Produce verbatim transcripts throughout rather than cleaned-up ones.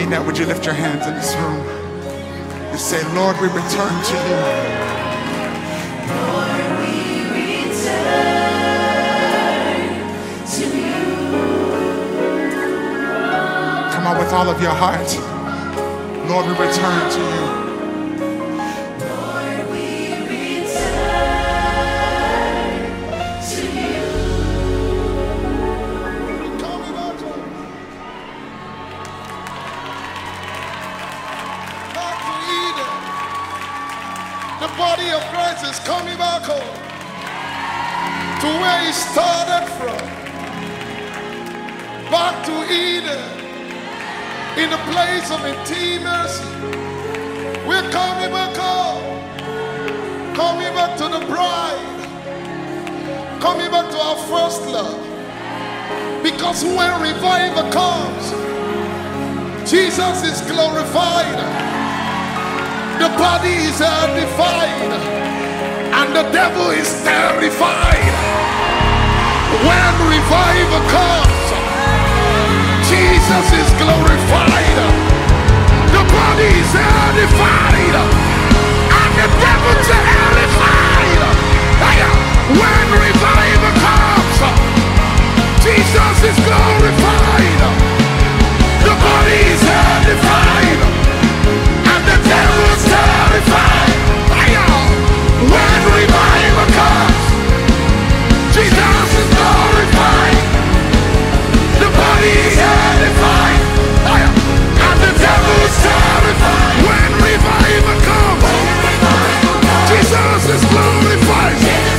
mean that, would you lift your hands in this room? You say, Lord, we return to you. Lord, we return to you. Come on, with all of your heart. Lord, we return to you. Lord, we return to you. Back to Eden. The body of Christ is coming back home to where he started from. Back to Eden. In the place of intimacy. We're coming back home. Coming back to the bride. Coming back to our first love. Because when revival comes, Jesus is glorified. The body is edified. And the devil is terrified. When revival comes, Jesus is glorified. The body is edified. And the devil is terrified. When revival comes, Jesus is glorified. The body is edified. And the devil is terrified. When revival comes, Jesus is glorified. The body is edified, and the devil is terrified. When revival comes, Jesus is glorified.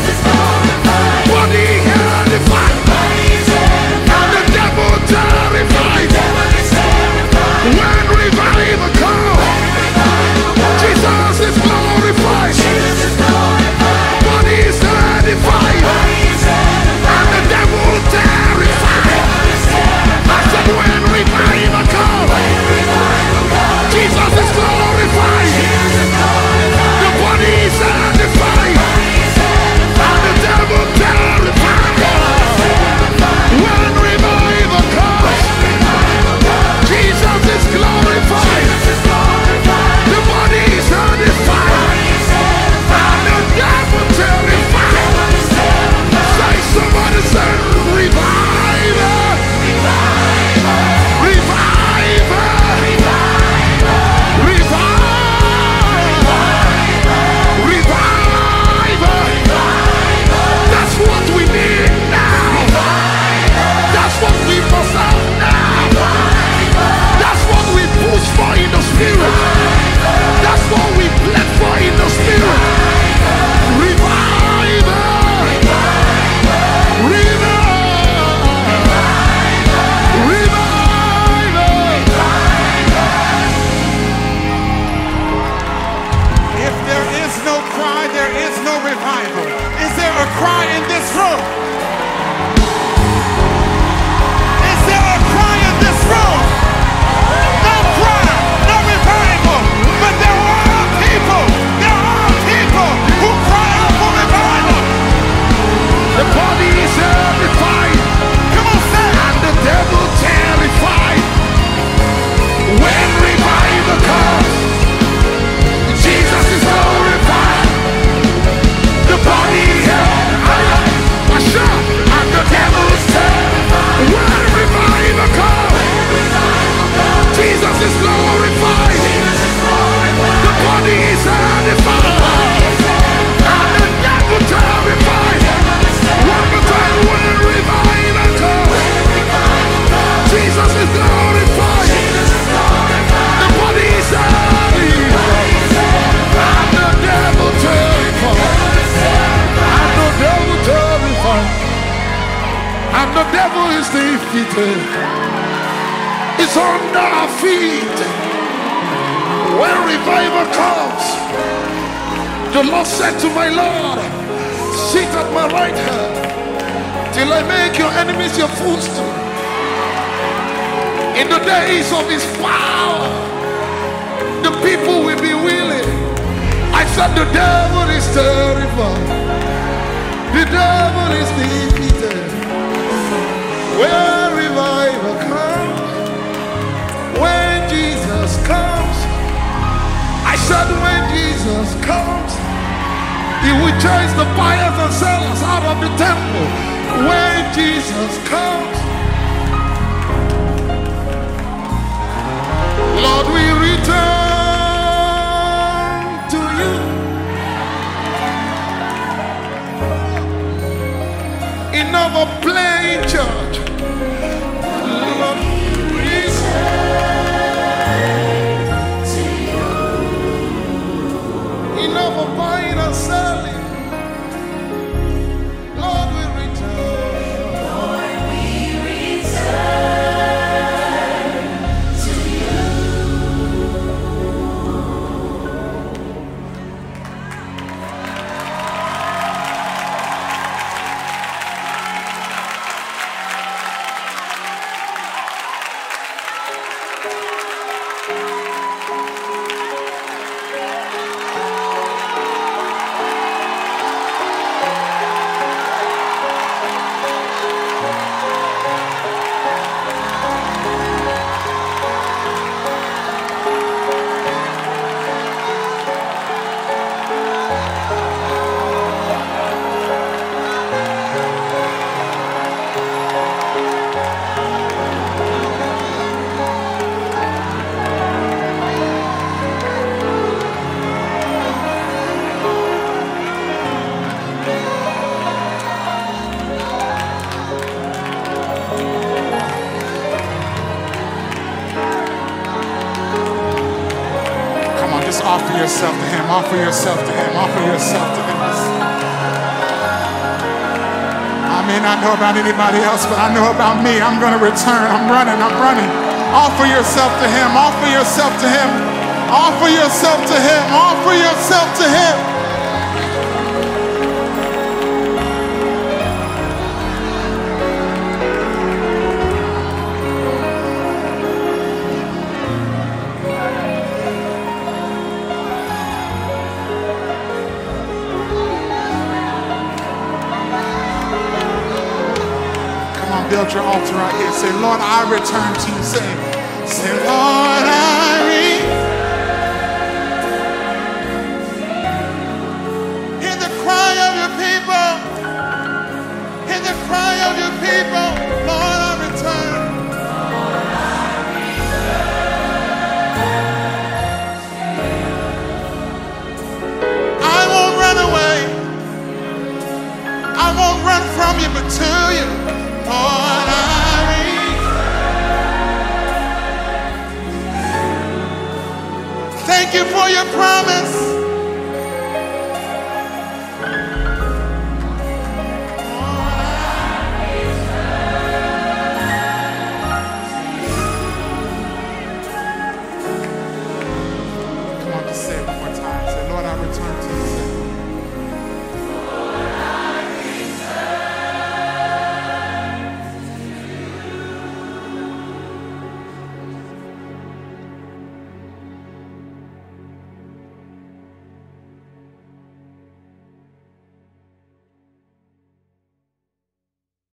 Body edified, and the devil terrified. When revival comes, Jesus is glorified. Body is edified, and the devil terrified. When revival comes, Jesus is glorified. The body is edified, and the devil terrified. When revival comes, Jesus is glorified. The body is edified, and the devil terrified. Say, somebody say, revival. It's under our feet. When revival comes, the Lord said to my Lord, sit at my right hand till I make your enemies your footstool. In the days of his power, the people will be willing. I said the devil is terrified. The devil is defeated. When revival comes, when Jesus He will chase the buyers and sellers out of the temple when Jesus comes. Lord, we return to you. Enough of playing church. Lord, we return to you. Enough of buying and selling. Lord, we return. Lord, we return to you. Come on, just offer yourself to him. Offer yourself to him. Offer yourself to him. I may not know about anybody else, but I know about me. I'm going to return. I'm running. I'm running. Offer yourself to him. Offer yourself to him. Offer yourself to him. Offer yourself to him. Come on, build your altar right here. Say, Lord, I return to you. Say, say, Lord, I return. Hear the cry of your people. Hear the cry of your